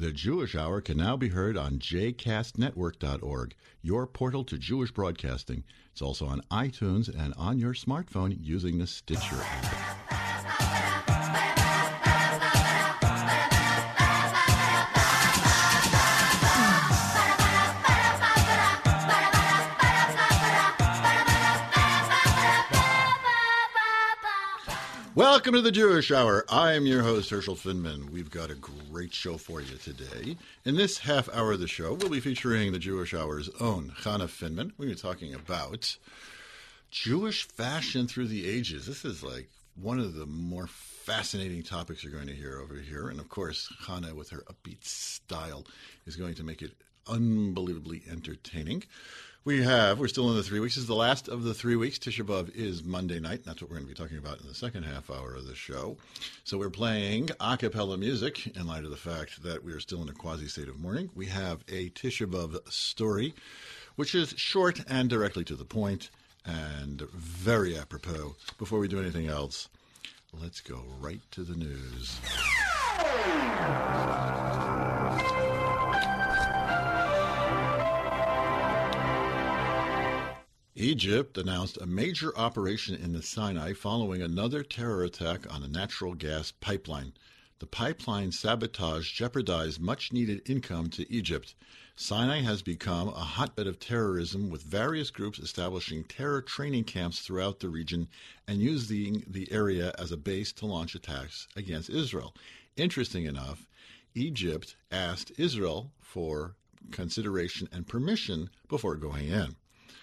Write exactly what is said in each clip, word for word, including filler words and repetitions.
The Jewish Hour can now be heard on j cast network dot org, your portal to Jewish broadcasting. It's also on iTunes and on your smartphone using the Stitcher app. Welcome to the Jewish Hour. I am your host, Herschel Finman. We've got a great show for you today. In this half hour of the show, we'll be featuring the Jewish Hour's own Chana Finman. We'll be talking about Jewish fashion through the ages. This is like one of the more fascinating topics you're going to hear over here. And of course, Chana, with her upbeat style, is going to make it unbelievably entertaining. We have, we're still in the three weeks. This is the last of the three weeks. Tisha B'Av is Monday night. That's what we're going to be talking about in the second half hour of the show. So we're playing a cappella music in light of the fact that we are still in a quasi-state of mourning. We have a Tisha B'Av story, which is short and directly to the point and very apropos. Before we do anything else, let's go right to the news. Egypt announced a major operation in the Sinai following another terror attack on a natural gas pipeline. The pipeline sabotage jeopardized much-needed income to Egypt. Sinai has become a hotbed of terrorism, with various groups establishing terror training camps throughout the region and using the area as a base to launch attacks against Israel. Interesting enough, Egypt asked Israel for consideration and permission before going in.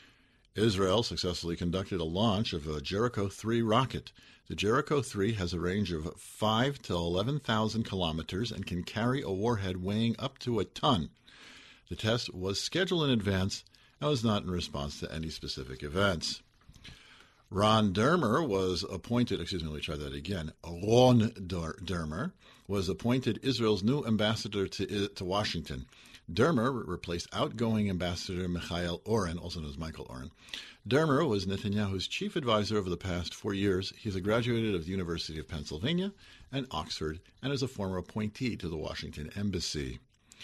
Israel successfully conducted a launch of a Jericho three rocket. The Jericho three has a range of five to eleven thousand kilometers and can carry a warhead weighing up to a ton. The test was scheduled in advance and was not in response to any specific events. Ron Dermer was appointed, excuse me, let me try that again. Ron Dermer was appointed Israel's new ambassador to, to Washington. Dermer replaced outgoing Ambassador Michael Oren, also known as Michael Oren. Dermer was Netanyahu's chief advisor over the past four years. He's a graduate of the University of Pennsylvania and Oxford and is a former appointee to the Washington Embassy.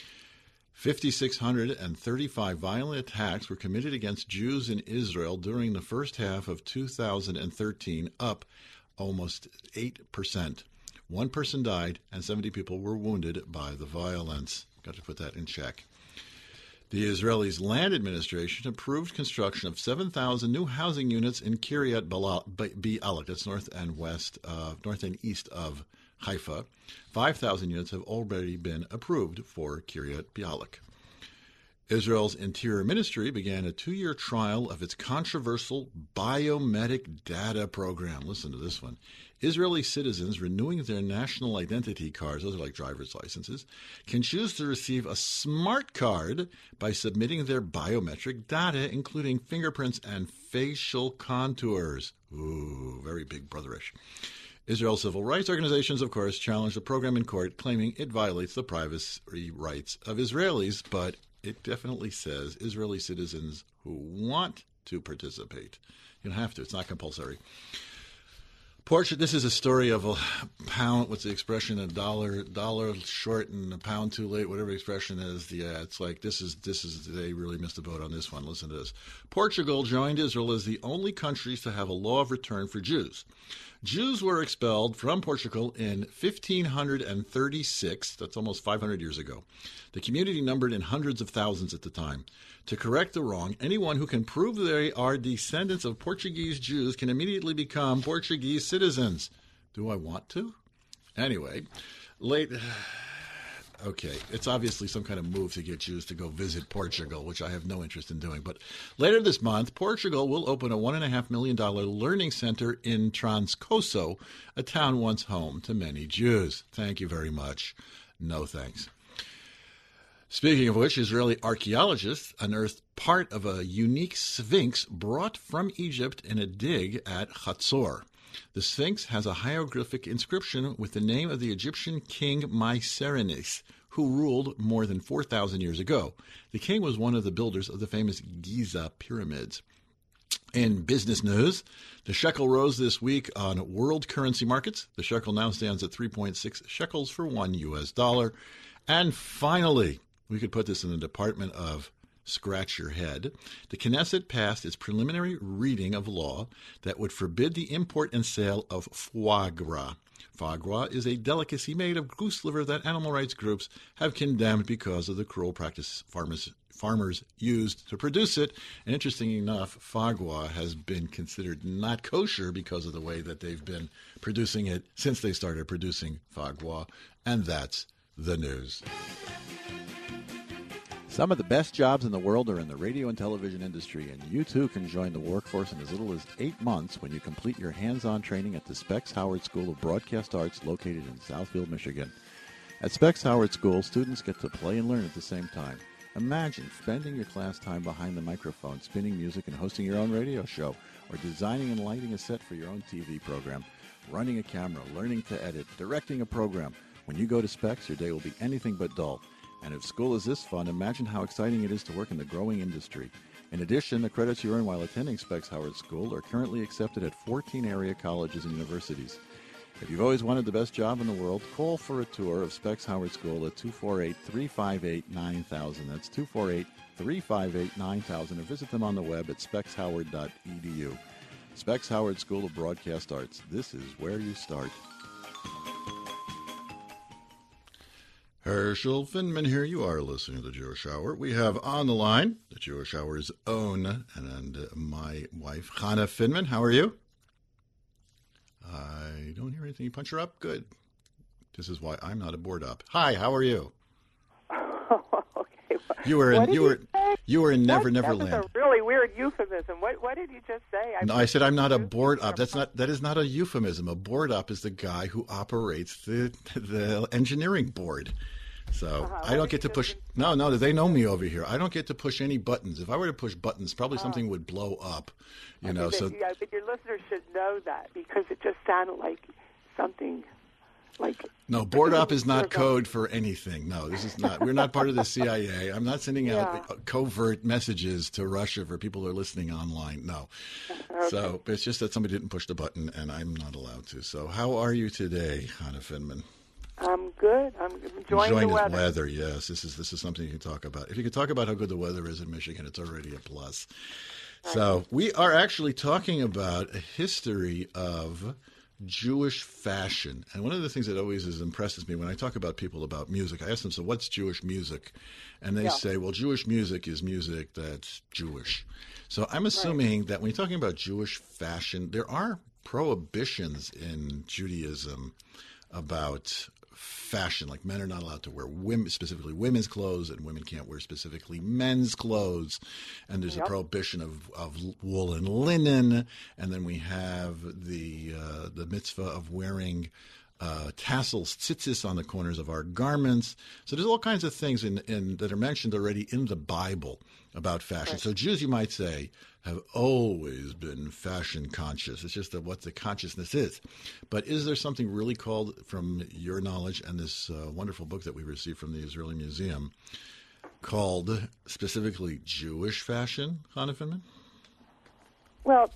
five thousand six hundred thirty-five violent attacks were committed against Jews in Israel during the first half of two thousand thirteen, up almost eight percent. One person died and seventy people were wounded by the violence. Got to put that in check. The Israelis' land administration approved construction of seven thousand new housing units in Kiryat Bialik. That's north and west, uh, north and east of Haifa. five thousand units have already been approved for Kiryat Bialik. Israel's Interior Ministry began a two-year trial of its controversial biometric data program. Listen to this one. Israeli citizens renewing their national identity cards, those are like driver's licenses, can choose to receive a smart card by submitting their biometric data, including fingerprints and facial contours. Ooh, very big brotherish. Israel's civil rights organizations, of course, challenged the program in court, claiming it violates the privacy rights of Israelis, but it definitely says Israeli citizens who want to participate. You don't have to. It's not compulsory. Portugal, this is a story of a pound, what's the expression, a dollar dollar short and a pound too late, whatever the expression is. Yeah, it's like this is, this is they really missed the boat on this one. Listen to this. Portugal joined Israel as the only countries to have a law of return for Jews. Jews were expelled from Portugal in fifteen thirty-six, that's almost five hundred years ago. The community numbered in hundreds of thousands at the time. To correct the wrong, anyone who can prove they are descendants of Portuguese Jews can immediately become Portuguese citizens. Do I want to? Anyway, late... Okay, it's obviously some kind of move to get Jews to go visit Portugal, which I have no interest in doing. But later this month, Portugal will open a one point five million dollars learning center in Transcoso, a town once home to many Jews. Thank you very much. No thanks. Speaking of which, Israeli archaeologists unearthed part of a unique sphinx brought from Egypt in a dig at Hatzor. The Sphinx has a hieroglyphic inscription with the name of the Egyptian king Mycerinus, who ruled more than four thousand years ago. The king was one of the builders of the famous Giza pyramids. In business news, the shekel rose this week on world currency markets. The shekel now stands at three point six shekels for one U S dollar. And finally, we could put this in the department of scratch your head. The Knesset passed its preliminary reading of law that would forbid the import and sale of foie gras. Foie gras is a delicacy made of goose liver that animal rights groups have condemned because of the cruel practice farmers farmers used to produce it. And interestingly enough, foie gras has been considered not kosher because of the way that they've been producing it since they started producing foie gras. And that's the news. Some of the best jobs in the world are in the radio and television industry, and you too can join the workforce in as little as eight months when you complete your hands-on training at the Specs Howard School of Broadcast Arts located in Southfield, Michigan. At Specs Howard School, students get to play and learn at the same time. Imagine spending your class time behind the microphone, spinning music and hosting your own radio show, or designing and lighting a set for your own T V program, running a camera, learning to edit, directing a program. When you go to Specs, your day will be anything but dull. And if school is this fun, imagine how exciting it is to work in the growing industry. In addition, the credits you earn while attending Specs Howard School are currently accepted at fourteen area colleges and universities. If you've always wanted the best job in the world, call for a tour of Specs Howard School at two four eight, three five eight, nine thousand. That's two four eight, three five eight, nine thousand. Or visit them on the web at specs howard dot e d u. Specs Howard School of Broadcast Arts. This is where you start. Herschel Finman here. You are listening to the Jewish Hour. We have on the line the Jewish Hour's own and uh, my wife, Chana Finman. How are you? I don't hear anything. You punch her up? Good. This is why I'm not a board up. Hi, how are you? Oh, okay. You were in you were say? you were in Never that, Never that Land. That's a really weird euphemism. What what did you just say? I no, I said I'm not a board up. That's not that is not a euphemism. A board up is the guy who operates the the engineering board. So uh-huh. I don't get to push. No, no, they know me over here. I don't get to push any buttons. If I were to push buttons, probably something uh, would blow up. You know, so but, yeah, but your listeners should know that because it just sounded like something like. No, board up is not code for anything. No, this is not. We're not part of the C I A. I'm not sending yeah. out covert messages to Russia for people who are listening online. No. Okay. So it's just that somebody didn't push the button, and I'm not allowed to. So how are you today, Chana Finman? I'm good. I'm enjoying, enjoying the weather. the weather. Yes, this is this is something you can talk about. If you can talk about how good the weather is in Michigan, it's already a plus. Right. So we are actually talking about a history of Jewish fashion, and one of the things that always is impresses me when I talk about people about music, I ask them, "So what's Jewish music?" And they yeah. say, "Well, Jewish music is music that's Jewish." So I'm assuming right. that when you're talking about Jewish fashion, there are prohibitions in Judaism about fashion, like men are not allowed to wear women, specifically women's clothes, and women can't wear specifically men's clothes, and there's yep. a prohibition of, of wool and linen, and then we have the uh, the mitzvah of wearing uh, tassels, tzitzis on the corners of our garments. So there's all kinds of things in, in that are mentioned already in the Bible about fashion. Right. So Jews, you might say, have always been fashion conscious. It's just that what the consciousness is. But is there something really called, from your knowledge and this uh, wonderful book that we received from the Israeli Museum, called specifically Jewish fashion, Chana Finman? Well,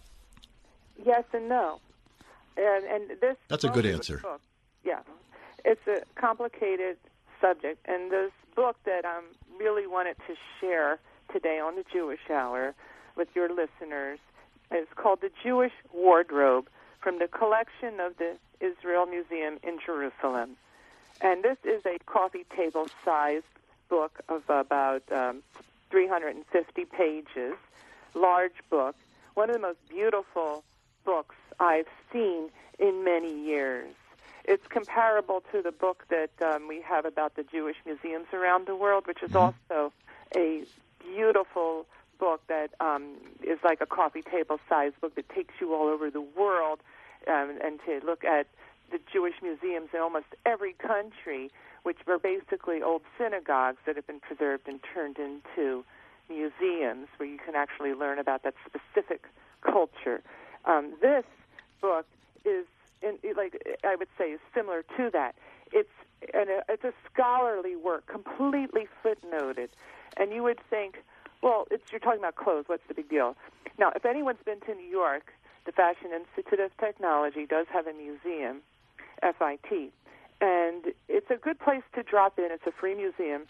yes and no. And, and this That's a good answer. Book, yeah. It's a complicated subject. And this book that I um, really wanted to share today on the Jewish Hour with your listeners is called The Jewish Wardrobe, from the collection of the Israel Museum in Jerusalem. And this is a coffee table sized book of about um, three hundred fifty pages, large book, one of the most beautiful books I've seen in many years. It's comparable to the book that um, we have about the Jewish museums around the world, which is mm-hmm. also a beautiful book that um, is like a coffee table size book that takes you all over the world, um, and to look at the Jewish museums in almost every country, which were basically old synagogues that have been preserved and turned into museums where you can actually learn about that specific culture. Um, this book is, in, like I would say, is similar to that. It's and it's a scholarly work, completely footnoted, and you would think, well, it's, you're talking about clothes. What's the big deal? Now, if anyone's been to New York, the Fashion Institute of Technology does have a museum, F I T, And it's a good place to drop in. It's a free museum,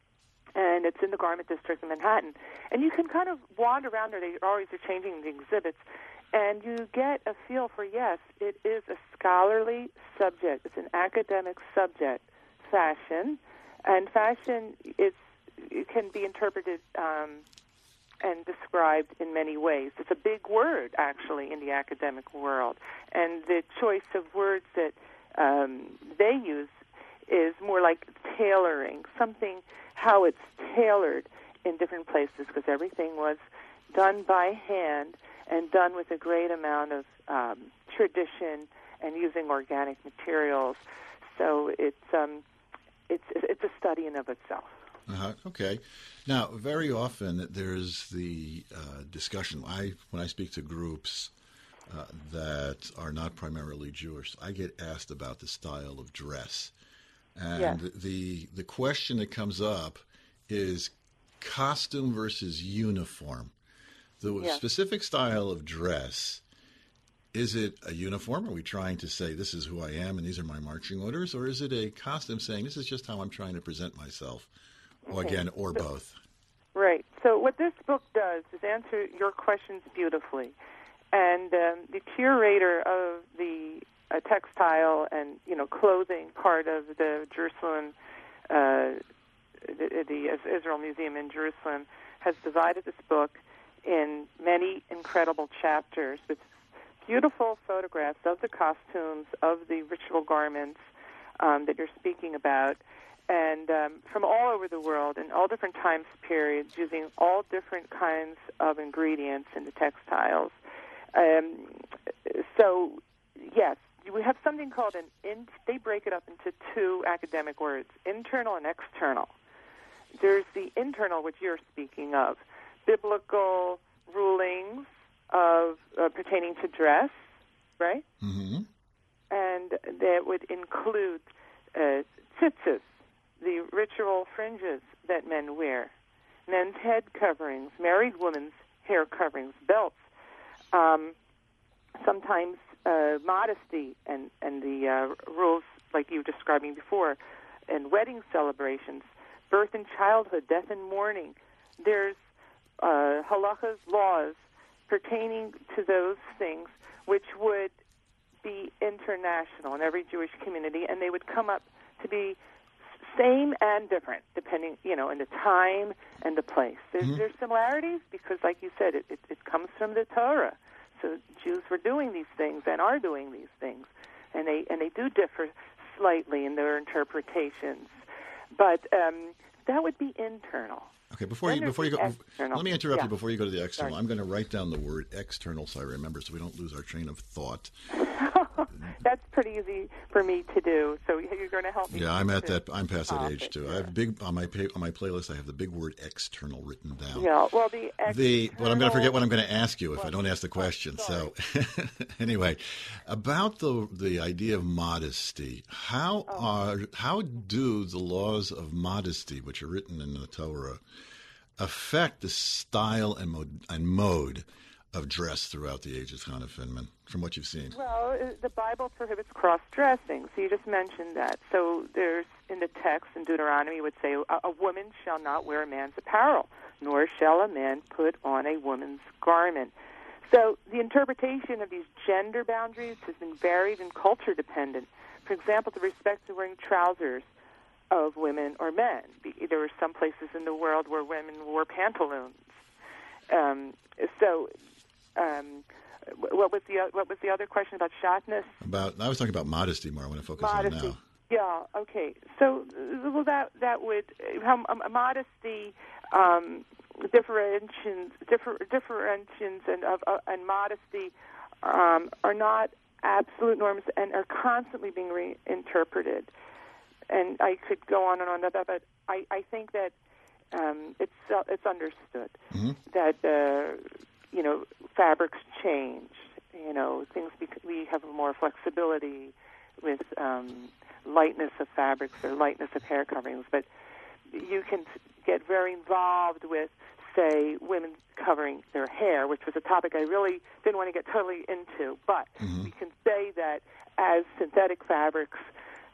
and it's in the Garment District in Manhattan. And you can kind of wander around there. They always are changing the exhibits. And you get a feel for, yes, it is a scholarly subject. It's an academic subject, fashion. And fashion is, it can be interpreted um, and described in many ways. It's a big word, actually, in the academic world. And the choice of words that um, they use is more like tailoring, something, how it's tailored in different places, because everything was done by hand and done with a great amount of um, tradition and using organic materials. So it's um, it's it's a study in of itself. Uh-huh. Okay. Now, very often there's the uh, discussion. I when I speak to groups uh, that are not primarily Jewish, I get asked about the style of dress, and Yes. the the question that comes up is costume versus uniform. The Yes. specific style of dress, is it a uniform? Are we trying to say this is who I am and these are my marching orders? Or is it a costume saying this is just how I'm trying to present myself? Or Okay. again, or So- both? Right. So what this book does is answer your questions beautifully. And um, the curator of the uh, textile and, you know, clothing part of the Jerusalem, uh, the, the Israel Museum in Jerusalem, has divided this book in many incredible chapters with beautiful photographs of the costumes, of the ritual garments um, that you're speaking about, and um, from all over the world in all different time periods, using all different kinds of ingredients in the textiles. Um, so, yes, we have something called an, in, they break it up into two academic words, internal and external. There's the internal, which you're speaking of, biblical rulings of uh, pertaining to dress, right? Mm-hmm. And that would include uh, tzitzis, the ritual fringes that men wear, men's head coverings, married women's hair coverings, belts, um, sometimes uh, modesty and, and the uh, rules like you were describing before, and wedding celebrations, birth and childhood, death and mourning. There's uh, halachas, laws pertaining to those things which would be international in every Jewish community, and they would come up to be same and different, depending, you know, in the time and the place. There's, Mm-hmm. there's similarities because, like you said, it, it, it comes from the Torah. So Jews were doing these things and are doing these things, and they and they do differ slightly in their interpretations. But um, that would be internal. Okay, before Then you there's before you the go, external. let me interrupt Yeah. you before you go to the external. Sorry. I'm going to write down the word external so I remember, so we don't lose our train of thought. That's pretty easy for me to do. So you're going to help me. Yeah, I'm at to- that. I'm past that age topic, too. I yeah. have big on my pa- on my playlist. I have the big word external written down. Yeah. Well, the The but I'm going to forget external- what I'm going to ask you if I Well, don't ask the question. sorry. So anyway, about the the idea of modesty, how Oh. are how do the laws of modesty, which are written in the Torah, affect the style and mode and mode of dress throughout the ages, Hannah Finman, from what you've seen? Well, uh, the Bible prohibits cross-dressing, so you just mentioned that. So there's, in the text in Deuteronomy, it would say, a, a woman shall not wear a man's apparel, nor shall a man put on a woman's garment. So the interpretation of these gender boundaries has been varied and culture-dependent. For example, the respect to wearing trousers of women or men. Be- There were some places in the world where women wore pantaloons. Um, so... Um, what was the what was the other question about shatnez? About I was talking about modesty more. I want to focus Modesty. on now. Yeah. Okay. So, uh, well, that that would how um, modesty, um, differentiations, differ, differentiations, and of uh, and modesty um, are not absolute norms and are constantly being reinterpreted. And I could go on and on about that, but I, I think that um, it's uh, it's understood Mm-hmm. that. Uh, you know, fabrics change. You know, things bec- we have more flexibility with um, lightness of fabrics or lightness of hair coverings. But you can get very involved with, say, women covering their hair, which was a topic I really didn't want to get totally into. But Mm-hmm. we can say that as synthetic fabrics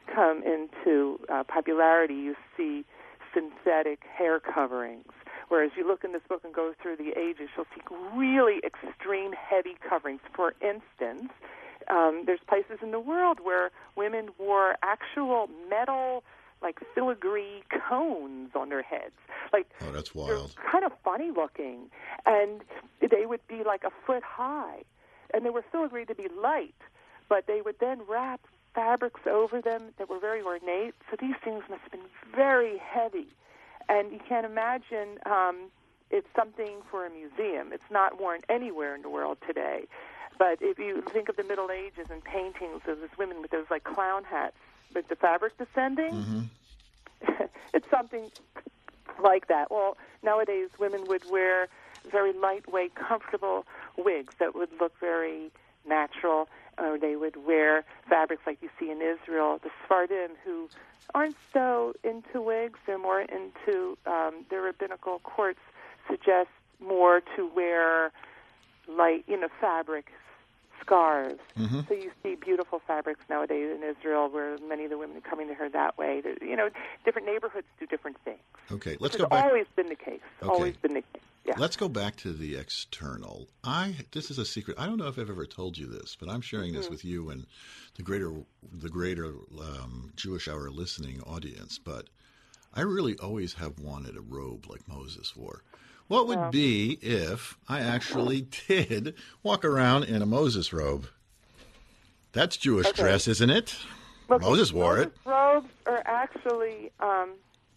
come into uh, popularity, you see synthetic hair coverings. Whereas you look in this book and go through the ages, you'll see really extreme heavy coverings. For instance, um, there's places in the world where women wore actual metal, like filigree cones on their heads. Like, oh, that's wild. They're kind of funny looking, and they would be like a foot high, and they were filigree to be light, but they would then wrap fabrics over them that were very ornate. So these things must have been very heavy. And you can't imagine um, it's something for a museum. It's not worn anywhere in the world today. But if you think of the Middle Ages and paintings of those women with those like clown hats with the fabric descending, mm-hmm. It's something like that. Well, nowadays women would wear very lightweight, comfortable wigs that would look very natural, or they would wear fabrics like you see in Israel, the Sephardim, who aren't so into wigs. They're more into, um, their rabbinical courts suggest more to wear light, you know, fabric scarves. Mm-hmm. So you see beautiful fabrics nowadays in Israel where many of the women are coming to her that way. There, you know, different neighborhoods do different things. Okay, let's It's go back. always been the case. Okay. Always been the case. Yeah. Let's go back to the external. I this is a secret. I don't know if I've ever told you this, but I'm sharing this mm-hmm. with you and the greater the greater um, Jewish Hour listening audience. But I really always have wanted a robe like Moses wore. What would oh. be if I actually did walk around in a Moses robe? That's Jewish okay. dress, isn't it? Look, Moses wore Moses it. Robes are actually um,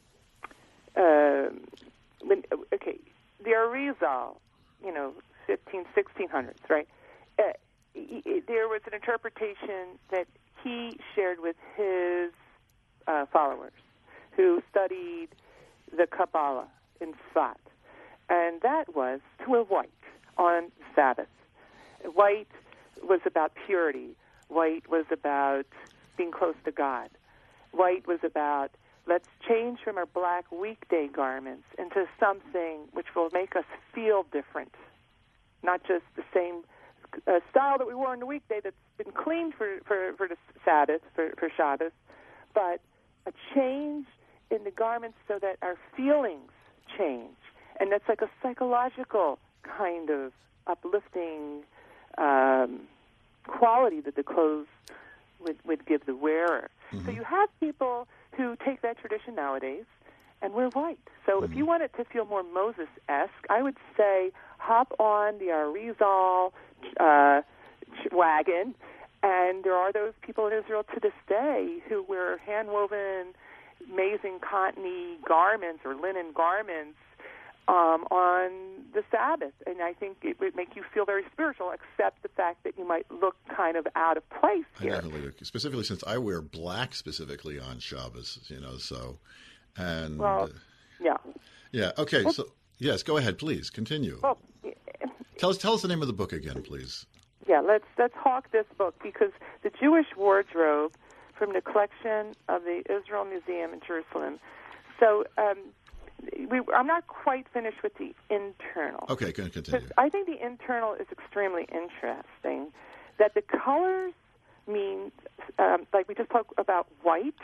uh, when, okay. The Arizal, you know, fifteen, sixteen hundreds, right? Uh, he, he, there was an interpretation that he shared with his uh, followers who studied the Kabbalah in Sfat, and that was to wear white on Sabbath. White was about purity. White was about being close to God. White was about let's change from our black weekday garments into something which will make us feel different, not just the same uh, style that we wore on the weekday that's been cleaned for, for, for the Sabbath, for, for Shabbos, but a change in the garments so that our feelings change. And that's like a psychological kind of uplifting um, quality that the clothes would, would give the wearer. Mm-hmm. So you have people who take that tradition nowadays and wear white. So mm-hmm. if you want it to feel more Moses-esque, I would say hop on the Arizal uh, wagon, and there are those people in Israel to this day who wear hand-woven, amazing cottony garments or linen garments um, on the Sabbath. And I think it would make you feel very spiritual, except the fact that you might look kind of out of place here. I definitely do. Specifically since I wear black specifically on Shabbos, you know, so. And, well, yeah. Yeah, okay, well, so, yes, go ahead, please, continue. Well, tell us tell us the name of the book again, please. Yeah, let's, let's hawk this book, because the Jewish wardrobe from the collection of the Israel Museum in Jerusalem. So, um, We, I'm not quite finished with the internal. Okay, can continue. I think the internal is extremely interesting, that the colors mean, um, like we just talked about white,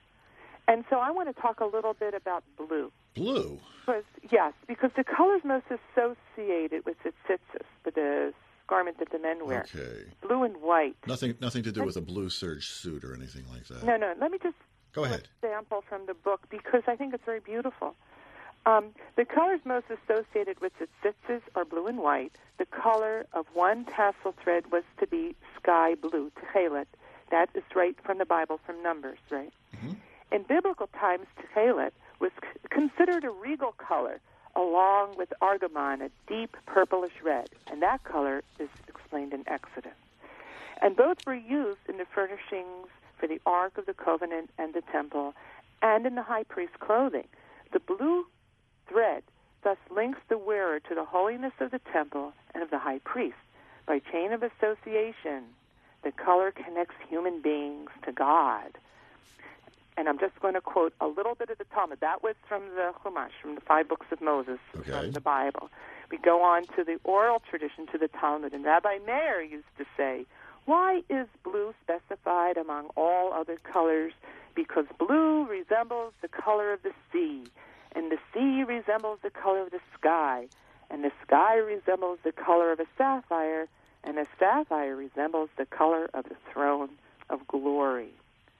and so I want to talk a little bit about blue. Blue? Because, yes, because the color is most associated with the tzitzis, with the garment that the men wear. Okay. Blue and white. Nothing nothing to do with a blue serge suit or anything like that. No, no, let me just Go ahead. Example from the book, because I think it's very beautiful. Um, the colors most associated with the tzitzis are blue and white. The color of one tassel thread was to be sky blue, techelet. That is right from the Bible, from Numbers, right? Mm-hmm. In biblical times, techelet was c- considered a regal color, along with argamon, a deep purplish red. And that color is explained in Exodus. And both were used in the furnishings for the Ark of the Covenant and the temple, and in the high priest's clothing. The blue thread thus links the wearer to the holiness of the temple and of the high priest. By chain of association, the color connects human beings to God. And I'm just going to quote a little bit of the Talmud. That was from the Chumash, from the five books of Moses, okay. from the Bible. We go on to the oral tradition, to the Talmud. And Rabbi Meir used to say, Why is blue specified among all other colors? Because blue resembles the color of the sea, and the sea resembles the color of the sky, and the sky resembles the color of a sapphire, and the sapphire resembles the color of the throne of glory.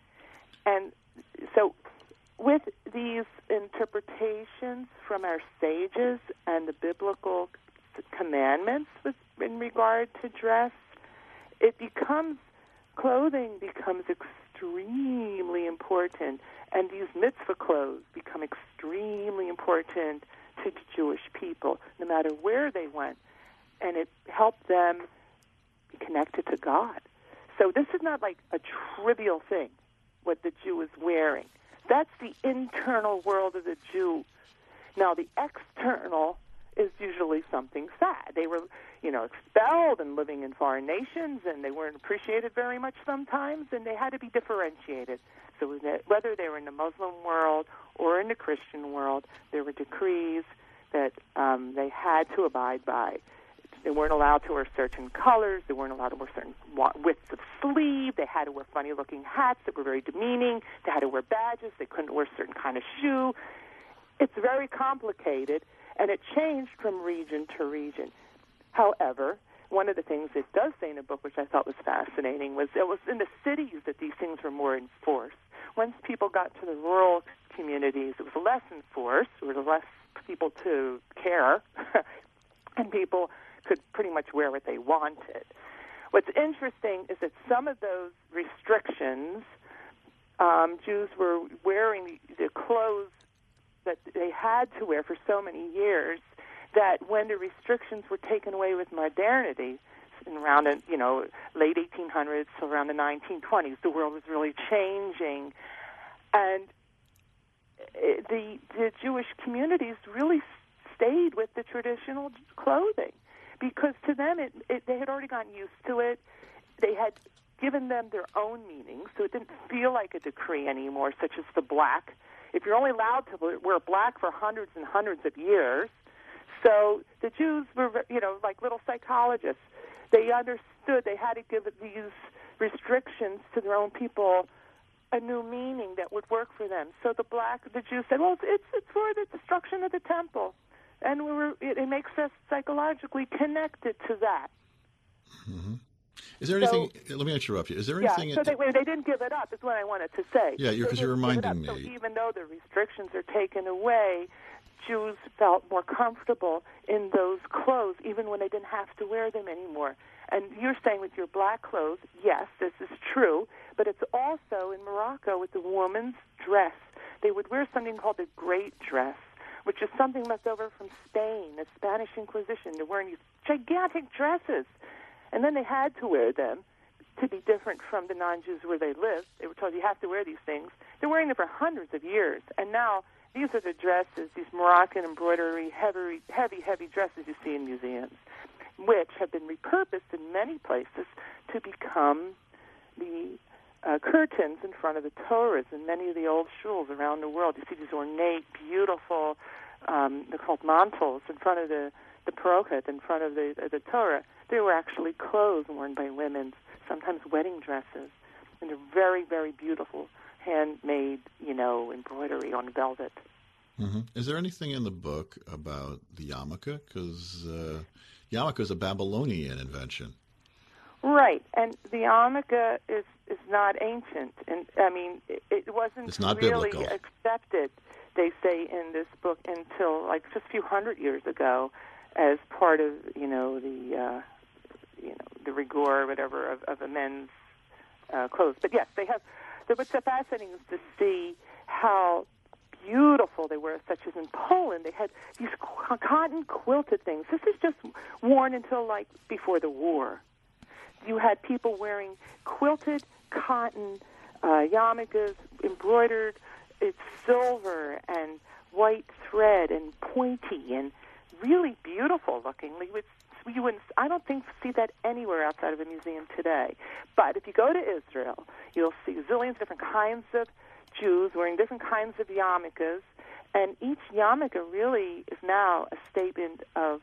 And so with these interpretations from our sages and the biblical commandments with, in regard to dress, it becomes, clothing becomes extremely important, and these mitzvah clothes become extremely important to the Jewish people, no matter where they went, and it helped them be connected to God. So this is not like a trivial thing, what the Jew is wearing. That's the internal world of the Jew. Now, the external is usually something sad. They were, you know, expelled and living in foreign nations, and they weren't appreciated very much sometimes, and they had to be differentiated. So whether they were in the Muslim world or in the Christian world, there were decrees that um, they had to abide by. They weren't allowed to wear certain colors. They weren't allowed to wear certain widths of sleeve. They had to wear funny-looking hats that were very demeaning. They had to wear badges. They couldn't wear a certain kind of shoe. It's very complicated, and it changed from region to region. However, one of the things it does say in the book, which I thought was fascinating, was it was in the cities that these things were more enforced. Once people got to the rural communities, it was less enforced. There was less people to care, and people could pretty much wear what they wanted. What's interesting is that some of those restrictions, um, Jews were wearing the clothes that they had to wear for so many years, that when the restrictions were taken away with modernity, in around the, you know, late eighteen hundreds to around the nineteen twenties, the world was really changing, and the the Jewish communities really stayed with the traditional clothing, because to them it, it they had already gotten used to it. They had given them their own meaning, so it didn't feel like a decree anymore, such as the black. If you're only allowed to wear black for hundreds and hundreds of years, so the Jews were, you know, like little psychologists. They understood they had to give these restrictions to their own people a new meaning that would work for them. So the black, the Jews said, well, it's it's for the destruction of the temple, and we were, it, it makes us psychologically connected to that. Mm-hmm. Is there anything? So, let me interrupt you. Is there yeah, anything? So they, they didn't give it up. Is what I wanted to say. Yeah, because you're reminding me. So even though the restrictions are taken away, Jews felt more comfortable in those clothes, even when they didn't have to wear them anymore. And you're saying with your black clothes, yes, this is true, but it's also in Morocco with the woman's dress. They would wear something called the great dress, which is something left over from Spain, the Spanish Inquisition. They're wearing these gigantic dresses, and then they had to wear them to be different from the non-Jews where they lived. They were told you have to wear these things. They're wearing them for hundreds of years, and now these are the dresses, these Moroccan embroidery, heavy, heavy, heavy dresses you see in museums, which have been repurposed in many places to become the uh, curtains in front of the Torahs in many of the old shuls around the world. You see these ornate, beautiful, um, they're called mantles in front of the, the parochet, in front of the, uh, the Torah. They were actually clothes worn by women, sometimes wedding dresses, and they're very, very beautiful, handmade, you know, embroidery on velvet. Mm-hmm. Is there anything in the book about the yarmulke? Because uh, yarmulke is a Babylonian invention. Right, and the yarmulke is, is not ancient. And I mean, it, it wasn't it's not really biblical. accepted, they say in this book, until like just a few hundred years ago as part of, you know, the, uh, you know, the rigor or whatever of, of the men's uh, clothes. But yes, they have. What's so fascinating is to see how beautiful they were, such as in Poland. They had these cotton quilted things. This is just worn until like before the war. You had people wearing quilted cotton uh, yarmulkes, embroidered. It's silver and white thread and pointy and really beautiful looking. You wouldn't, I don't think see that anywhere outside of a museum today. But if you go to Israel, you'll see zillions of different kinds of Jews wearing different kinds of yarmulkes, and each yarmulke really is now a statement of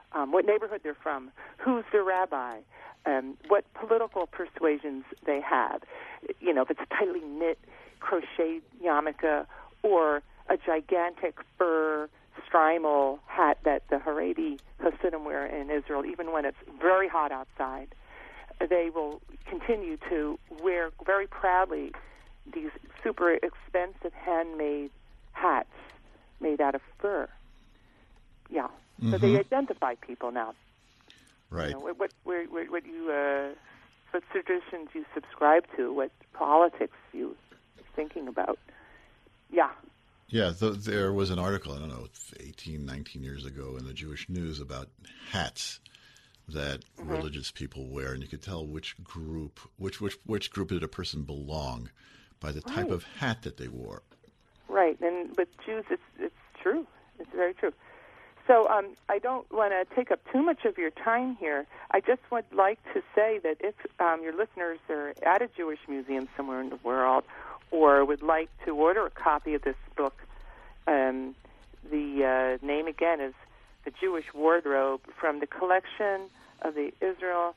um, what neighborhood they're from, who's their rabbi, um, what political persuasions they have. You know, if it's a tightly knit crochet yarmulke or a gigantic fur strimal hat that the Haredi Hasidim wear in Israel, even when it's very hot outside. They will continue to wear very proudly these super expensive handmade hats made out of fur. Yeah. Mm-hmm. So they identify people now. Right. You know, what, what, what, what you, uh, what traditions you subscribe to, what politics you thinking about. Yeah. Yeah, th- there was an article, I don't know, eighteen, nineteen years ago in the Jewish News about hats that mm-hmm. religious people wear, and you could tell which group, which which which group did a person belong by the type right. of hat that they wore. Right, and with Jews, it's it's true. It's very true. So um, I don't want to take up too much of your time here. I just would like to say that if um, your listeners are at a Jewish museum somewhere in the world or would like to order a copy of this book, um, the uh, name again is The Jewish Wardrobe, from the collection of the Israel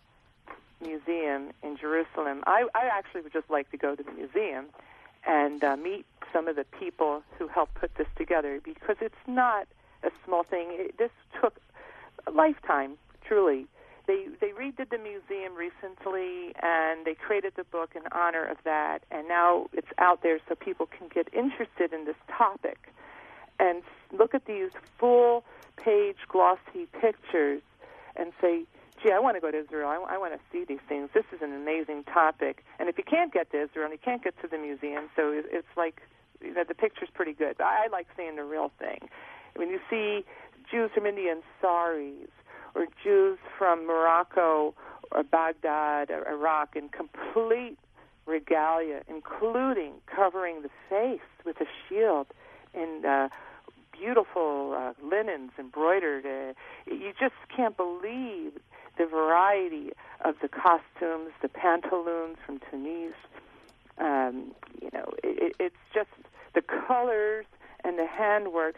Museum in Jerusalem. I, I actually would just like to go to the museum and uh, meet some of the people who helped put this together, because it's not a small thing. It, this took a lifetime, truly. They they redid the museum recently, and they created the book in honor of that, and now it's out there so people can get interested in this topic and look at these full-page glossy pictures and say, gee, I want to go to Israel. I, I want to see these things. This is an amazing topic. And if you can't get to Israel, you can't get to the museum, so it, it's like, you know, the picture's pretty good. But I, I like seeing the real thing. When you see Jews from India in saris, or Jews from Morocco or Baghdad or Iraq in complete regalia, including covering the face with a shield and uh, beautiful uh, linens embroidered, uh, you just can't believe the variety of the costumes, the pantaloons from Tunis. Um, you know, it, it's just the colors and the handwork.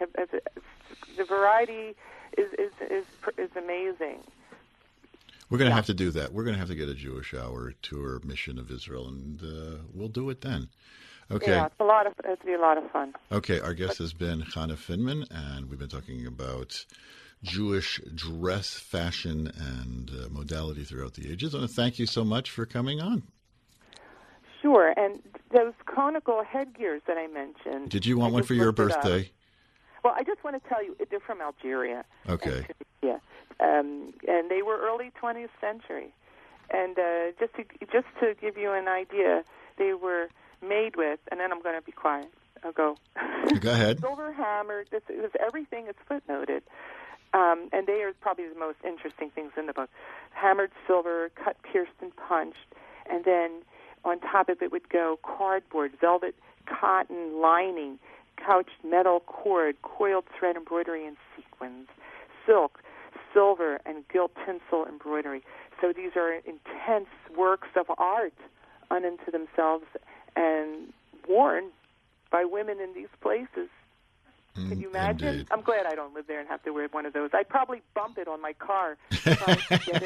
The variety is is is, is amazing. We're going to yeah. have to do that. We're going to have to get a Jewish Hour tour mission of Israel, and uh, we'll do it then. Okay. Yeah, it's a lot of it'll be a lot of fun. Okay, our guest has been Chana Finman, and we've been talking about Jewish dress, fashion, and uh, modality throughout the ages. I want to thank you so much for coming on. Sure, and those conical headgears that I mentioned. Did you want I one for your birthday? Well, I just want to tell you, they're from Algeria. Okay. Yeah, um, and they were early twentieth century. And uh, just to just to give you an idea, they were made with, and then I'm going to be quiet. I'll go. Go ahead. Silver hammered. This is everything is footnoted, um, and they are probably the most interesting things in the book. Hammered silver, cut, pierced, and punched, and then on top of it would go cardboard, velvet, cotton lining, couched metal cord, coiled thread embroidery and sequins, silk, silver, and gilt tinsel embroidery. So these are intense works of art unto themselves and worn by women in these places. Can you imagine? Indeed. I'm glad I don't live there and have to wear one of those. I'd probably bump it on my car trying to get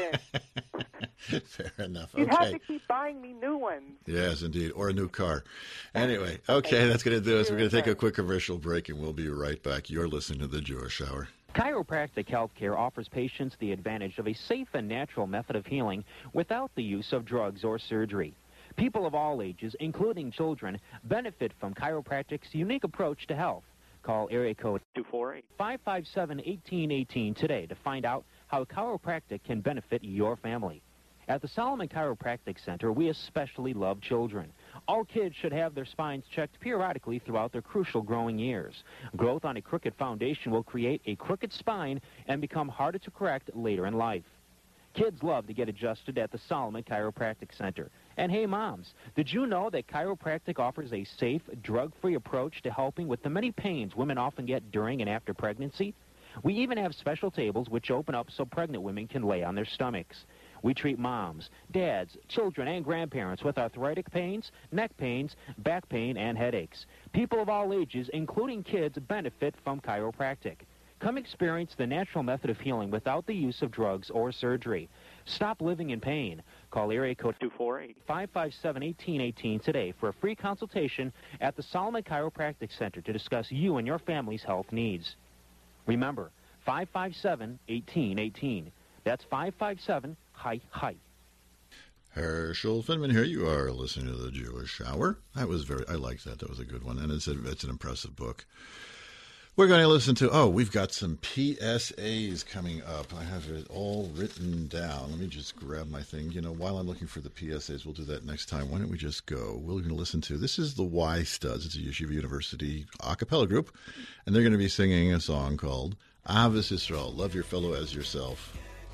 in. Fair enough. You'd okay. have to keep buying me new ones. Yes, indeed. Or a new car. Anyway, okay, that's going to do us. We're going to take a quick commercial break, and we'll be right back. You're listening to The Jewish Hour. Chiropractic healthcare offers patients the advantage of a safe and natural method of healing without the use of drugs or surgery. People of all ages, including children, benefit from chiropractic's unique approach to health. Call area code two four eight, five five seven, one eight one eight today to find out how chiropractic can benefit your family. At the Solomon Chiropractic Center, we especially love children. All kids should have their spines checked periodically throughout their crucial growing years. Growth on a crooked foundation will create a crooked spine and become harder to correct later in life. Kids love to get adjusted at the Solomon Chiropractic Center. And hey, moms, did you know that chiropractic offers a safe, drug-free approach to helping with the many pains women often get during and after pregnancy? We even have special tables which open up so pregnant women can lay on their stomachs. We treat moms, dads, children, and grandparents with arthritic pains, neck pains, back pain, and headaches. People of all ages, including kids, benefit from chiropractic. Come experience the natural method of healing without the use of drugs or surgery. Stop living in pain. Call area code two four eight, five five seven, one eight one eight today for a free consultation at the Solomon Chiropractic Center to discuss you and your family's health needs. Remember, five five seven, one eight one eight. That's five five seven, H I H I. Herschel Finman here. You are listening to the Jewish Hour. That was very, I liked that. That was a good one. And it's, a, it's an impressive book. We're going to listen to, oh, we've got some P S As coming up. I have it all written down. Let me just grab my thing. You know, while I'm looking for the P S As, we'll do that next time. Why don't we just go? We're going to listen to, this is the Y Studs. It's a Yeshiva University a cappella group. And they're going to be singing a song called Ahavas Yisrael, Love Your Fellow as Yourself.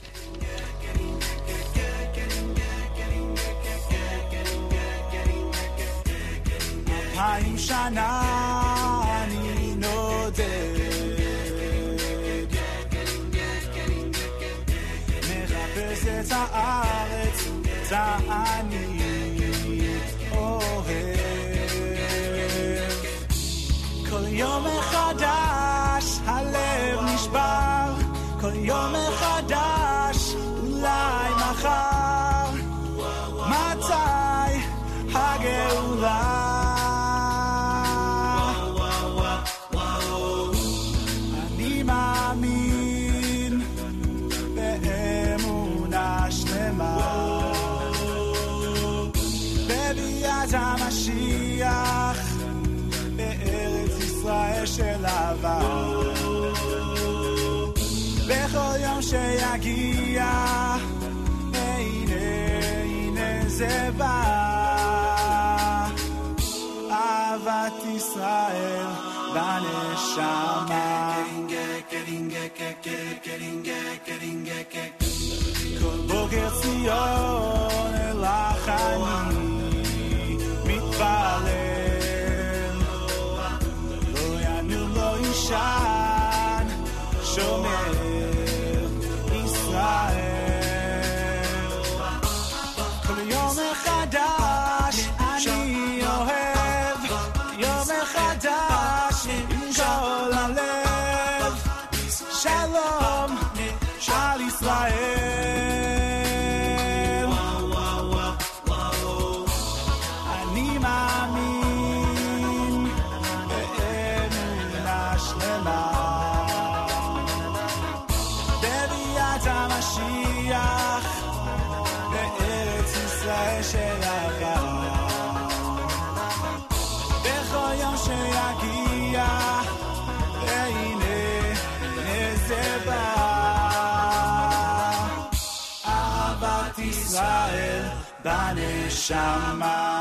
אלפיים שנה אני נודד, מחפש את הארץ, את אני אוהב. כל יום מחדש הלב נשבר, כל יום מחדש אולי מחר, מתי הגאולה? המשיח בארץ ישראל של עבר, בכל יום שיגיע הנה הנה זה בא, אהבת ישראל בנשמה, כל בוקר ציון אלך אני מתפלל, לא ינום לא ישן, שומר ישראל. כל יום מחדש אני אוהב, יום מחדש עם כל הלב, שלום על ישראל. של עבר, בכל יום שיגיע והנה הנה זה בא, אהבת ישראל בנשמה,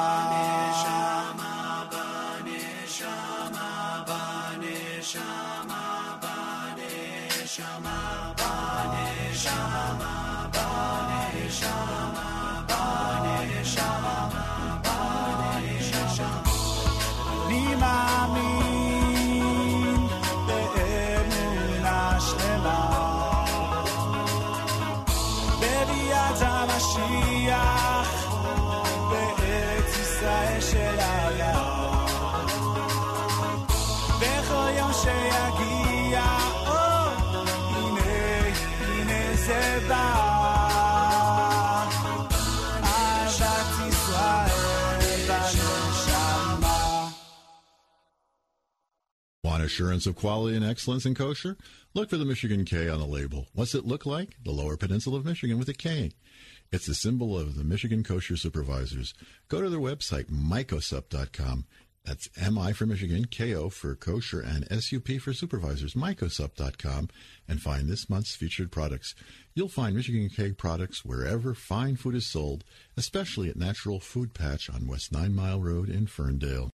בנשמה, בנשמה, בנשמה, בנשמה, בנשמה, בנשמה. אני מאמין באמונה שלמה בביאת המשיח בארץ ישראל של עבר, בכל יום שיגיע הנה הנה זה בא, Want assurance of quality and excellence in kosher? Look for the Michigan K on the label. What's it look like? The Lower Peninsula of Michigan with a K. It's the symbol of the Michigan Kosher Supervisors. Go to their website, mycosup dot com. That's M I for Michigan, K O for kosher, and S U P for supervisors, mycosup dot com, and find this month's featured products. You'll find Michigan K products wherever fine food is sold, especially at Natural Food Patch on West Nine Mile Road in Ferndale.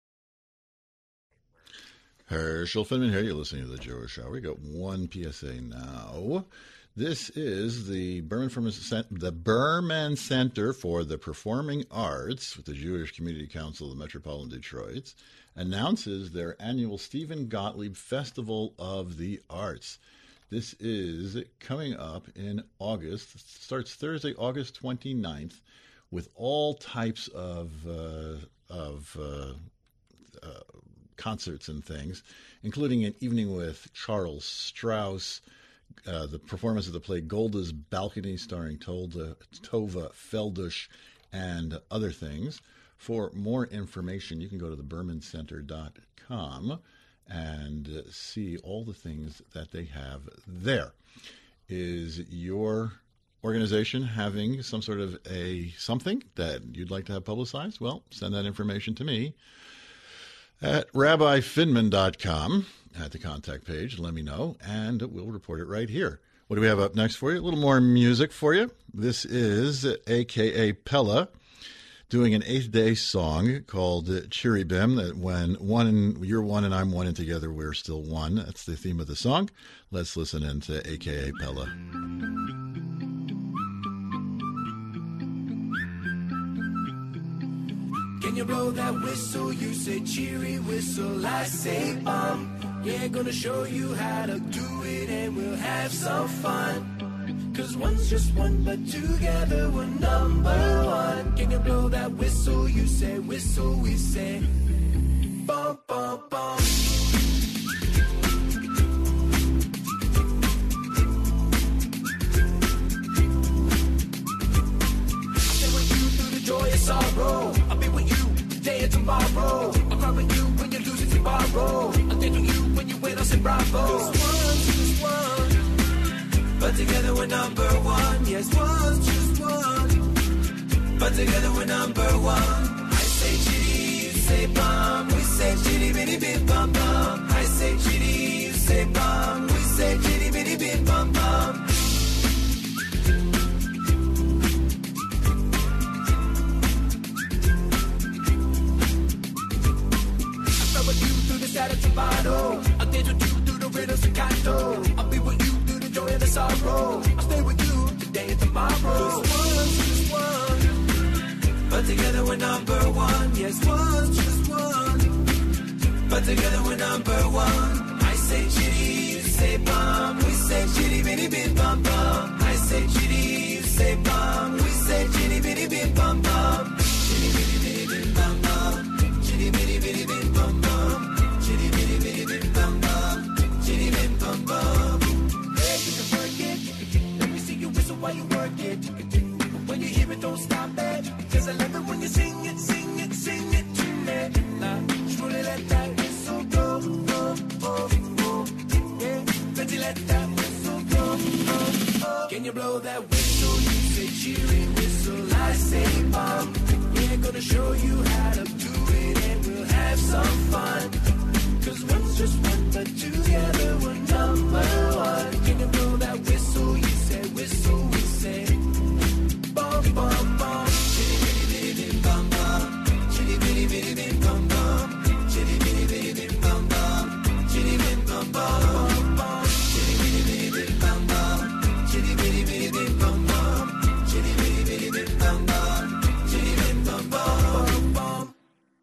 Herschel Finman here. You're listening to the Jewish Hour. We got one P S A now. This is the Berman, the Berman Center for the Performing Arts with the Jewish Community Council of the Metropolitan Detroit announces their annual Stephen Gottlieb Festival of the Arts. This is coming up in August. It starts Thursday, August twenty-ninth, with all types of uh, of uh, uh, concerts and things, including an evening with Charles Strauss, uh, the performance of the play Golda's Balcony starring Tova, Tova Feldush, and other things. For more information, you can go to the berman center dot com and uh, see all the things that they have there. Is your organization having some sort of a something that you'd like to have publicized? Well, send that information to me at rabbi finman dot com at the contact page. Let me know, and we'll report it right here. What do we have up next for you? A little more music for you. This is A K A Pella doing an eighth day song called Chiribim, that when one and you're one and I'm one and together we're still one. That's the theme of the song. Let's listen in to A K A Pella. Can you blow that whistle? You say cheery whistle, I say bum. Yeah, gonna show you how to do it and we'll have some fun. Cause one's just one, but together we're number one. Can you blow that whistle? You say whistle, we say bum, bum, bum. Joy and sorrow, I'll be with you today and tomorrow. I'll cry with you when you lose it tomorrow. I'll dance with you when you win, I'll say bravo. Cause one's just one, but together we're number one. Yes, one's just one, but together we're number one. I say chitty, you say bum. We say chitty bitty bit bum bum. I say chitty, you say bum. We say chitty bitty bit bum bum. Tomato. I'll dance with you through the rhythm staccato. I'll be with you through the joy and the sorrow. I'll stay with you today and tomorrow. Cause one's just one, but together we're number one. Yes, one's just one, but together we're number one. I say chitty, you say bum. We say chitty bitty bit bum bum. I say chitty, you say bum. We say chitty bitty bit bum bum. Chitty bitty bitty bit bum bum. Chitty bitty bitty bit bum bum. Chitty bitty bitty bit bum bum, chitty bit bum bum. Hey, you can work it. Let me see you whistle while you work it. When you hear it, don't stop it. Cause I love it when you sing it, sing it, sing it to me. Now, truly let that whistle go, go, go, go. Yeah, let's let that whistle go, go, go. Can you blow that whistle? You say cheery whistle, I say bum. We're gonna show you how to do it and we'll have some fun. Cause one's just one, but together we're number one. Can you blow that whistle? You say whistle, we say bum, bum, bum. Chitty bitty bitty bim bum bum. Chitty bitty bitty bim bum bum. Chitty bitty bitty bim bum bum. Chitty bim bum bum. Chitty bitty bitty bim bum bum. Chitty bitty bitty bim bum bum. Chitty bitty bitty bim bum bum. Chitty bim bum bum.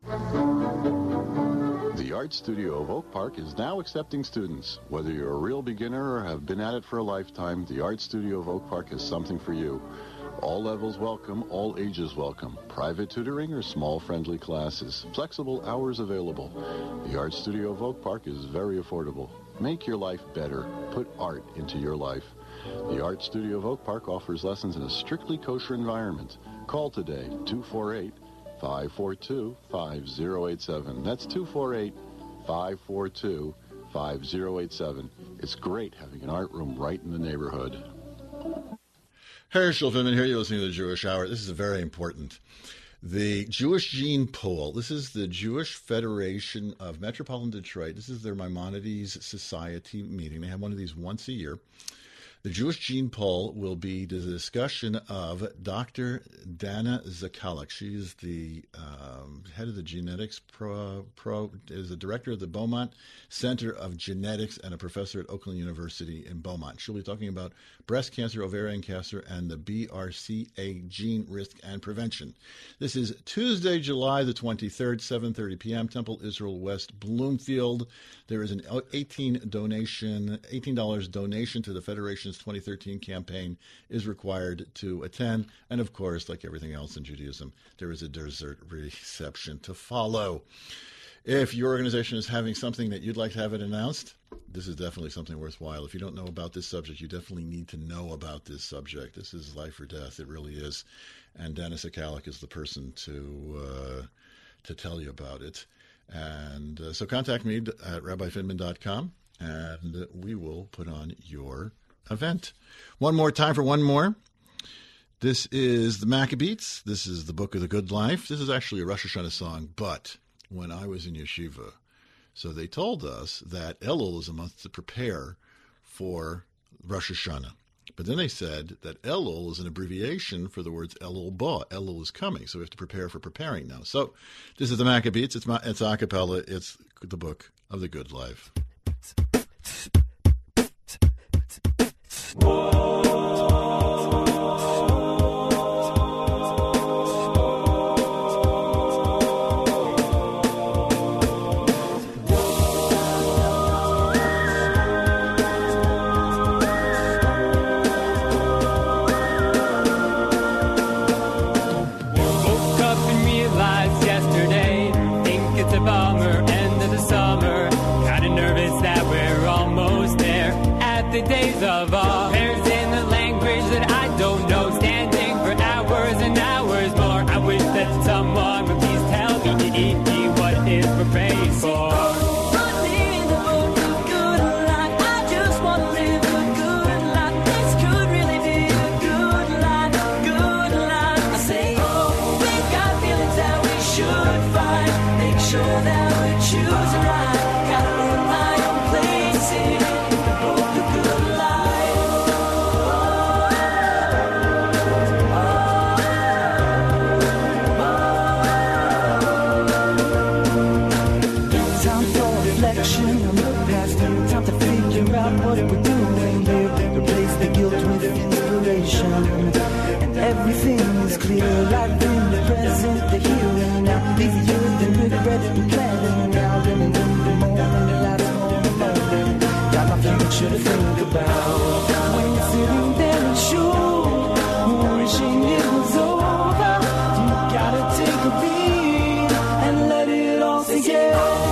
The Art Studio of Oak Park is now accepting students. Whether you're a real beginner or have been at it for a lifetime, the Art Studio of Oak Park is something for you. All levels welcome, all ages welcome. Private tutoring or small friendly classes. Flexible hours available. The Art Studio of Oak Park is very affordable. Make your life better. Put art into your life. The Art Studio of Oak Park offers lessons in a strictly kosher environment. Call today, two four eight, five four two, five zero eight seven. That's two four eight, five four two, five zero eight seven. It's great having an art room right in the neighborhood. Herschel Finman here. You're listening to the Jewish Hour. This is very important. The Jewish Gene Pool. This is the Jewish Federation of Metropolitan Detroit. This is their Maimonides Society meeting. They have one of these once a year. The Jewish Gene Poll will be the discussion of Doctor Dana Zakalik. She's the um, head of the genetics pro, pro, is the director of the Beaumont Center of Genetics and a professor at Oakland University in Beaumont. She'll be talking about breast cancer, ovarian cancer, and the B R C A gene risk and prevention. This is Tuesday, July the twenty-third, seven thirty p.m., Temple Israel West, Bloomfield. There is an eighteen donation, eighteen dollars donation to the Federation's twenty thirteen campaign is required to attend. And of course, like everything else in Judaism, there is a dessert reception to follow. If your organization is having something that you'd like to have it announced, this is definitely something worthwhile. If you don't know about this subject, you definitely need to know about this subject. This is life or death. It really is. And Dennis Akalik is the person to uh, to tell you about it. And uh, so contact me at rabbi finman dot com, and we will put on your event. One more time for one more. This is the Maccabeats. This is the Book of the Good Life. This is actually a Rosh Hashanah song, but when I was in yeshiva, so they told us that Elul is a month to prepare for Rosh Hashanah. But then they said that Elul is an abbreviation for the words Elul Ba. Elul is coming, so we have to prepare for preparing now. So this is the Maccabeats. It's, my, it's a cappella. It's the Book of the Good Life. The days of all pairs in the language that I don't know, standing for hours and hours more. I wish that someone would please tell me what is we're praying for. Everything is clear, life in the present, the here and now. Leave you the regret and planning now. Living in the moment, last moment. Got nothing much to think about. When you're sitting there and sure, wishing it was over, you gotta take a beat and let it all sink in.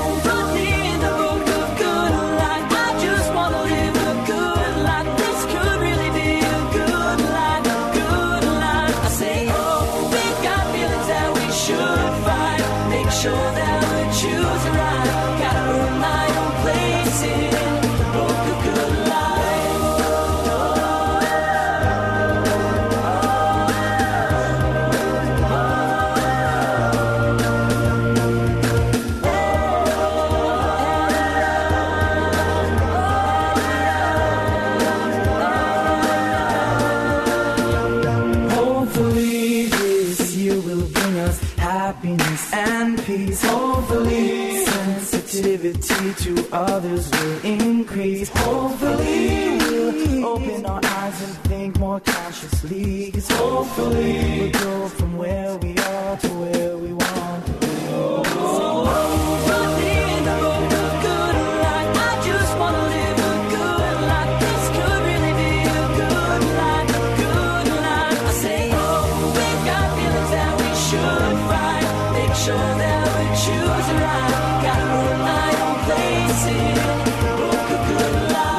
To others will increase. Hopefully we'll open our eyes and think more consciously. 'Cause hopefully we'll go from where we are to where we want to go. So hopefully in the book of good life, I just want to live a good life. This could really be a good life, good life. I say, oh, we've got feelings that we should fight. Make sure that we choose right. Gotta earn my own place in the book of good life.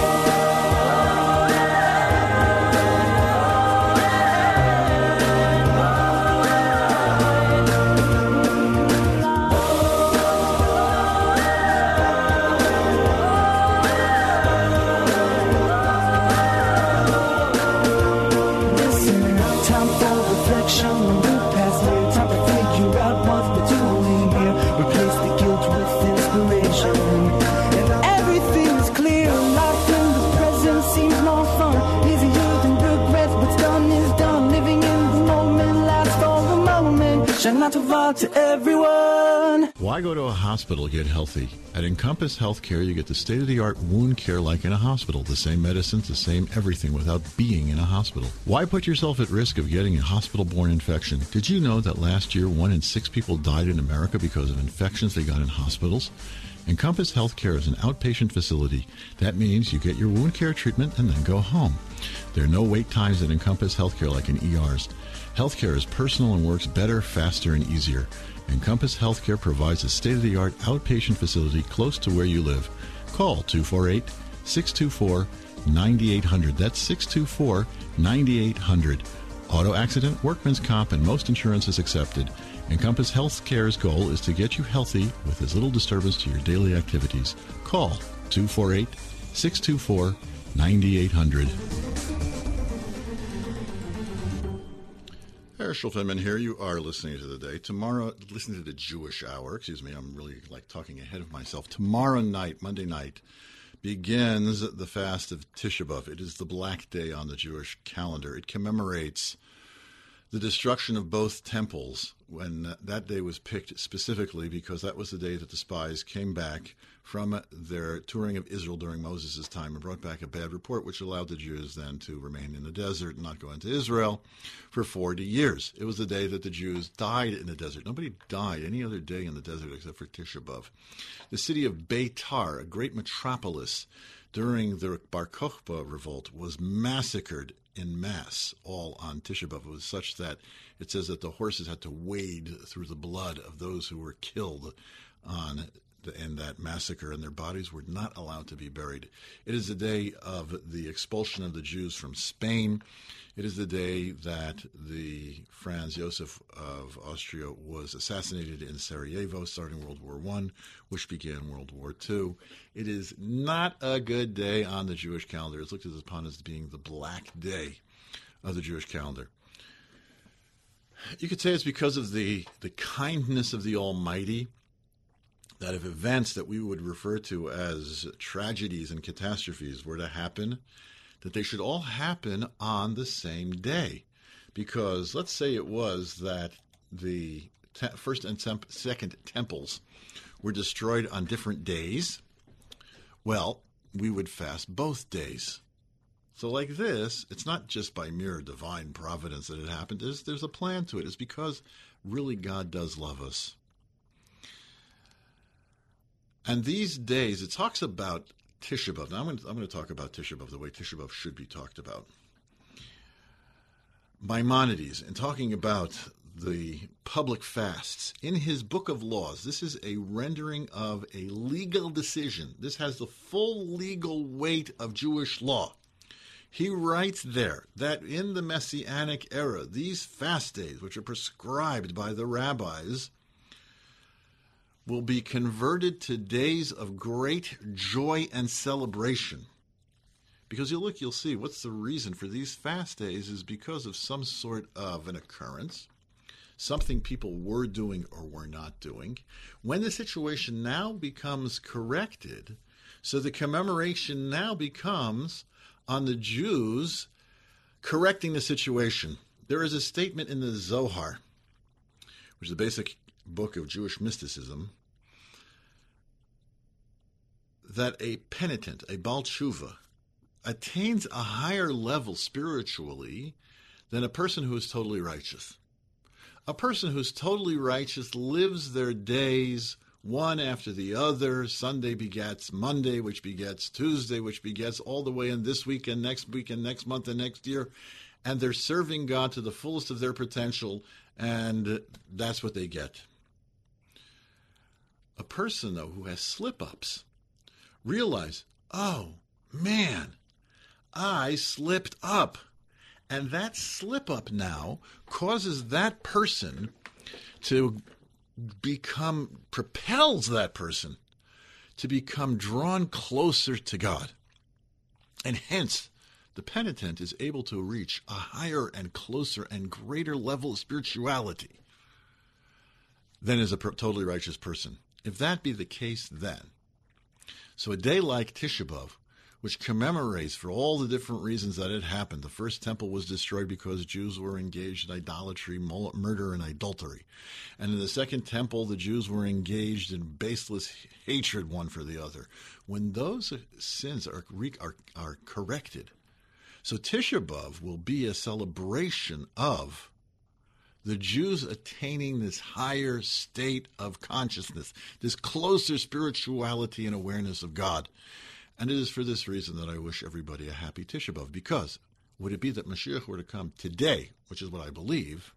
Listen, time for reflection. Look past here, time to figure out what we're doing here. Replace the guilt with inspiration, and everything is clear. Life in the present seems more fun. Easier than regrets. What's done is done. Living in the moment, last for a moment. Shall not evolve to everyone. Why go to a hospital to get healthy? At Encompass Healthcare, you get the state-of-the-art wound care like in a hospital. The same medicines, the same everything without being in a hospital. Why put yourself at risk of getting a hospital-borne infection? Did you know that last year, one in six people died in America because of infections they got in hospitals? Encompass Healthcare is an outpatient facility. That means you get your wound care treatment and then go home. There are no wait times at Encompass Healthcare like in E Rs. Healthcare is personal and works better, faster, and easier. Encompass Healthcare provides a state-of-the-art outpatient facility close to where you live. Call two four eight, six two four, nine eight zero zero. That's six two four, nine eight zero zero. Auto accident, workman's comp, and most insurance is accepted. Encompass Healthcare's goal is to get you healthy with as little disturbance to your daily activities. Call two four eight, six two four, nine eight zero zero. Herschel Finman here. You are listening to The Day. Tomorrow, listen to the Jewish Hour. Excuse me, I'm really like talking ahead of myself. Tomorrow night, Monday night, begins the fast of Tisha B'Av. It is the black day on the Jewish calendar. It commemorates the destruction of both temples, when that day was picked specifically because that was the day that the spies came back from their touring of Israel during Moses' time and brought back a bad report, which allowed the Jews then to remain in the desert and not go into Israel for forty years. It was the day that the Jews died in the desert. Nobody died any other day in the desert except for Tisha B'Av. The city of Beitar, a great metropolis during the Bar Kokhba revolt, was massacred in mass, all on Tisha B'Av. It was such that it says that the horses had to wade through the blood of those who were killed on the, in that massacre, and their bodies were not allowed to be buried. It is the day of the expulsion of the Jews from Spain. It is the day that the Franz Josef of Austria was assassinated in Sarajevo, starting World War One, which began World War Two. It is not a good day on the Jewish calendar. It's looked upon as being the black day of the Jewish calendar. You could say it's because of the, the kindness of the Almighty that if events that we would refer to as tragedies and catastrophes were to happen, that they should all happen on the same day. Because let's say it was that the te- first and temp- second temples were destroyed on different days. Well, we would fast both days. So like this, it's not just by mere divine providence that it happened. There's, there's a plan to it. It's because really God does love us. And these days, it talks about Tisha B'Av. Now, I'm going, to, I'm going to talk about Tisha B'Av the way Tisha B'Av should be talked about. Maimonides, in talking about the public fasts, in his Book of Laws, this is a rendering of a legal decision. This has the full legal weight of Jewish law. He writes there that in the Messianic era, these fast days, which are prescribed by the rabbis, will be converted to days of great joy and celebration. Because you'll look, you'll see, what's the reason for these fast days is because of some sort of an occurrence, something people were doing or were not doing. When the situation now becomes corrected, so the commemoration now becomes on the Jews correcting the situation. There is a statement in the Zohar, which is the basic book of Jewish mysticism, that a penitent, a Baal Tshuva, attains a higher level spiritually than a person who is totally righteous. A person who's totally righteous lives their days one after the other. Sunday begets Monday, which begets Tuesday, which begets all the way in this week and next week and next month and next year. And they're serving God to the fullest of their potential, and that's what they get. A person, though, who has slip-ups, realize, oh, man, I slipped up. And that slip-up now causes that person to become, propels that person to become drawn closer to God. And hence, the penitent is able to reach a higher and closer and greater level of spirituality than is a per- totally righteous person. If that be the case, then. So a day like Tisha B'Av, which commemorates for all the different reasons that it happened. The first temple was destroyed because Jews were engaged in idolatry, murder, and adultery. And in the second temple, the Jews were engaged in baseless hatred one for the other. When those sins are, are, are corrected, so Tisha B'Av will be a celebration of the Jews attaining this higher state of consciousness, this closer spirituality and awareness of God. And it is for this reason that I wish everybody a happy Tisha B'Av, because would it be that Mashiach were to come today, which is what I believe,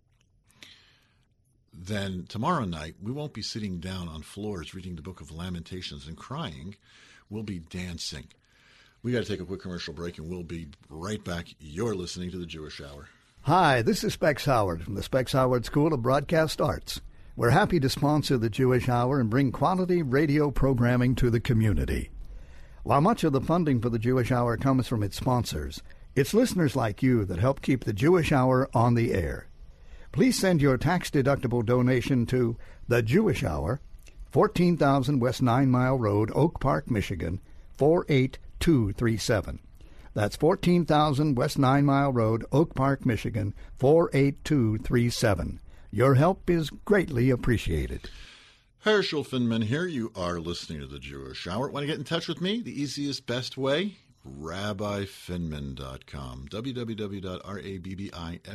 then tomorrow night we won't be sitting down on floors reading the Book of Lamentations and crying. We'll be dancing. We got to take a quick commercial break, and we'll be right back. You're listening to the Jewish Hour. Hi, this is Specs Howard from the Specs Howard School of Broadcast Arts. We're happy to sponsor the Jewish Hour and bring quality radio programming to the community. While much of the funding for the Jewish Hour comes from its sponsors, it's listeners like you that help keep the Jewish Hour on the air. Please send your tax-deductible donation to The Jewish Hour, fourteen thousand West Nine Mile Road, Oak Park, Michigan, four eight two three seven. That's fourteen thousand West Nine Mile Road, Oak Park, Michigan, four eight two three seven. Your help is greatly appreciated. Herschel Finman here. You are listening to the Jewish Hour. Want to get in touch with me? The easiest, best way? rabbi finman dot com. w w w dot rabbi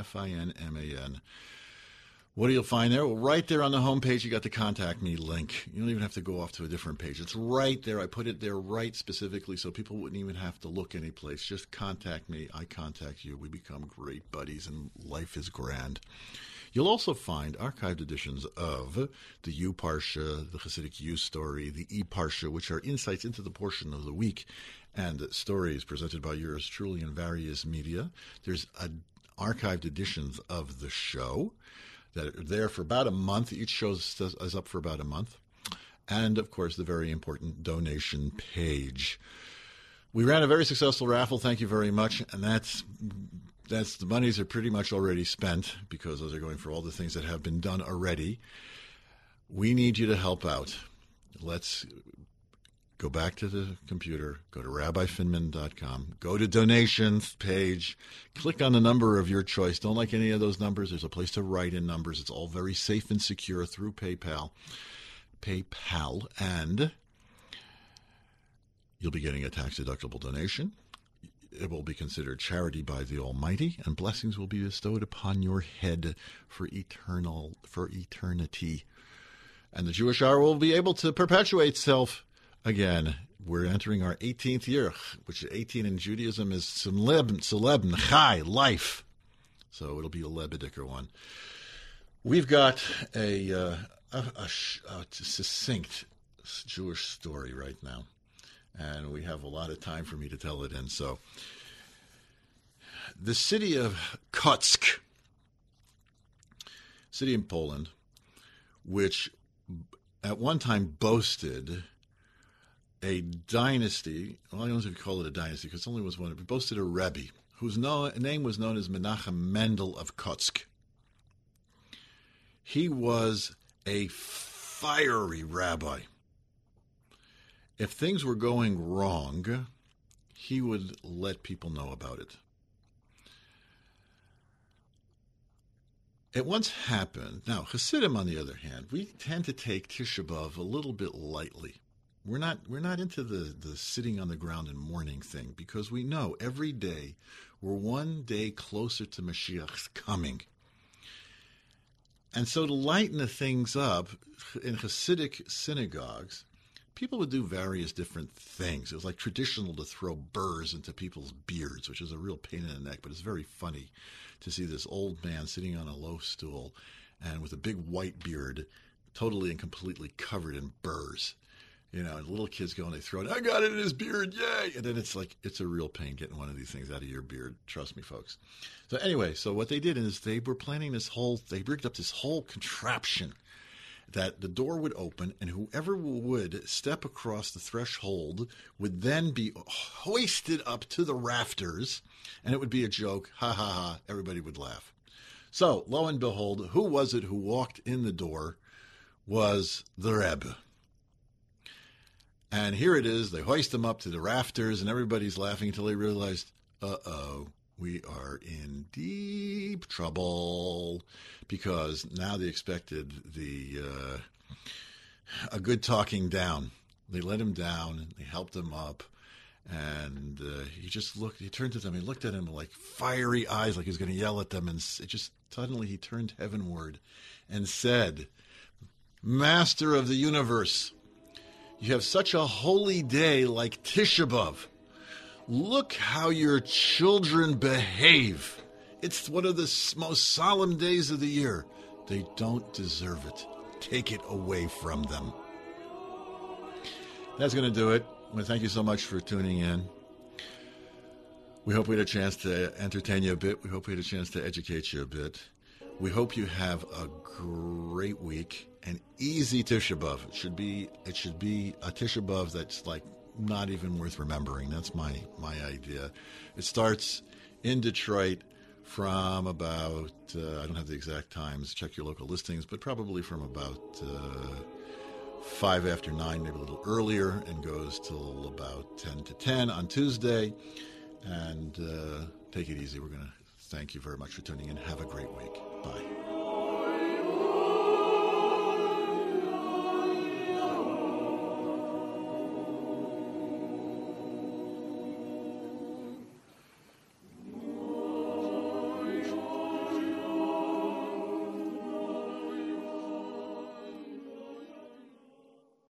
finman. What do you find there? Well, right there on the homepage, you got the Contact Me link. You don't even have to go off to a different page. It's right there. I put it there right specifically so people wouldn't even have to look anyplace. Just contact me. I contact you. We become great buddies, and life is grand. You'll also find archived editions of the U Parsha, the Hasidic U Story, the E Parsha, which are insights into the portion of the week, and stories presented by yours truly in various media. There's a, archived editions of the show that are there for about a month. Each show is up for about a month. And, of course, the very important donation page. We ran a very successful raffle. Thank you very much. And that's that's the monies are pretty much already spent because those are going for all the things that have been done already. We need you to help out. Let's go back to the computer, go to rabbi finman dot com, go to donations page, click on the number of your choice. Don't like any of those numbers. There's a place to write in numbers. It's all very safe and secure through PayPal. PayPal, and you'll be getting a tax-deductible donation. It will be considered charity by the Almighty, and blessings will be bestowed upon your head for eternal, for eternity. And the Jewish Hour will be able to perpetuate itself. Again, we're entering our eighteenth year, which eighteen in Judaism is Seleb, Seleb, Chai, life. So it'll be a Lebediker one. We've got a, uh, a, a, a succinct Jewish story right now, and we have a lot of time for me to tell it in. So the city of Kotsk, city in Poland, which at one time boasted a dynasty. Well, I don't know if you call it a dynasty because it only was one. It boasted a Rebbe whose no, name was known as Menachem Mendel of Kotsk. He was a fiery rabbi. If things were going wrong, he would let people know about it. It once happened. Now, Hasidim, on the other hand, we tend to take Tisha B'Av a little bit lightly. We're not we're not into the, the sitting on the ground and mourning thing because we know every day we're one day closer to Mashiach's coming. And so to lighten the things up, in Hasidic synagogues, people would do various different things. It was like traditional to throw burrs into people's beards, which is a real pain in the neck, but it's very funny to see this old man sitting on a low stool and with a big white beard, totally and completely covered in burrs. You know, and little kids go and they throw it, I got it in his beard, yay! And then it's like, it's a real pain getting one of these things out of your beard. Trust me, folks. So anyway, so what they did is they were planning this whole, they rigged up this whole contraption that the door would open and whoever would step across the threshold would then be hoisted up to the rafters, and it would be a joke. Ha, ha, ha. Everybody would laugh. So, lo and behold, who was it who walked in the door was the Rebbe. And here it is. They hoist him up to the rafters, and everybody's laughing until they realized, uh-oh, we are in deep trouble, because now they expected the uh, a good talking down. They let him down, they helped him up, And uh, he just looked, he turned to them, he looked at him with like fiery eyes, like he was going to yell at them. And it just suddenly he turned heavenward and said, Master of the universe, you have such a holy day like Tisha B'Av. Look how your children behave. It's one of the most solemn days of the year. They don't deserve it. Take it away from them. That's going to do it. Well, thank you so much for tuning in. We hope we had a chance to entertain you a bit. We hope we had a chance to educate you a bit. We hope you have a great week, an easy Tisha B'Av. It should be, it should be a Tisha B'Av that's like not even worth remembering. That's my, my idea. It starts in Detroit from about, uh, I don't have the exact times, check your local listings, but probably from about uh, five after nine, maybe a little earlier, and goes till about ten to ten on Tuesday. And uh, take it easy. We're going to thank you very much for tuning in. Have a great week.